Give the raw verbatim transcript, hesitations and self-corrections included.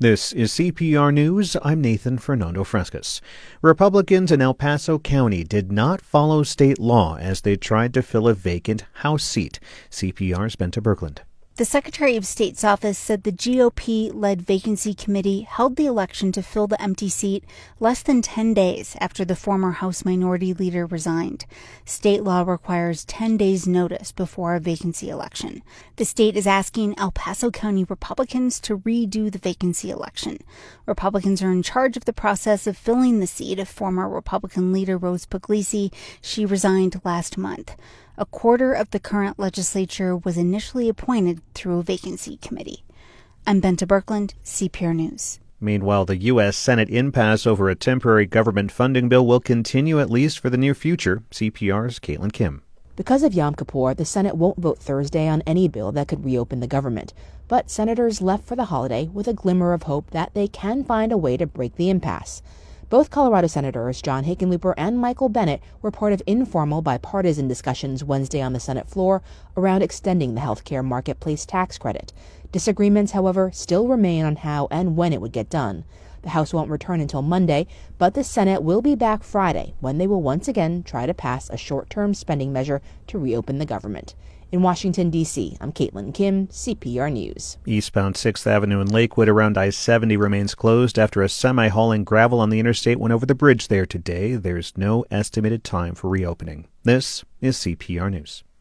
This is C P R News. I'm Nathan Fernando Frescas. Republicans in El Paso County did not follow state law as they tried to fill a vacant House seat. C P R's Benta Berglund. The Secretary of State's office said the G O P-led vacancy committee held the election to fill the empty seat less than ten days after the former House Minority Leader resigned. State law requires ten days' notice before a vacancy election. The state is asking El Paso County Republicans to redo the vacancy election. Republicans are in charge of the process of filling the seat of former Republican leader Rose Pugliese. She resigned last month. A quarter of the current legislature was initially appointed through a vacancy committee. I'm Benta Berglund, C P R News. Meanwhile, the U S. Senate impasse over a temporary government funding bill will continue at least for the near future. C P R's Caitlin Kim. Because of Yom Kippur, the Senate won't vote Thursday on any bill that could reopen the government. But senators left for the holiday with a glimmer of hope that they can find a way to break the impasse. Both Colorado Senators John Hickenlooper and Michael Bennet were part of informal bipartisan discussions Wednesday on the Senate floor around extending the healthcare marketplace tax credit. Disagreements, however, still remain on how and when it would get done. The House won't return until Monday, but the Senate will be back Friday when they will once again try to pass a short-term spending measure to reopen the government. In Washington, D C, I'm Caitlin Kim, C P R News. Eastbound sixth Avenue in Lakewood around I seventy remains closed after a semi hauling gravel on the interstate went over the bridge there today. There's no estimated time for reopening. This is C P R News.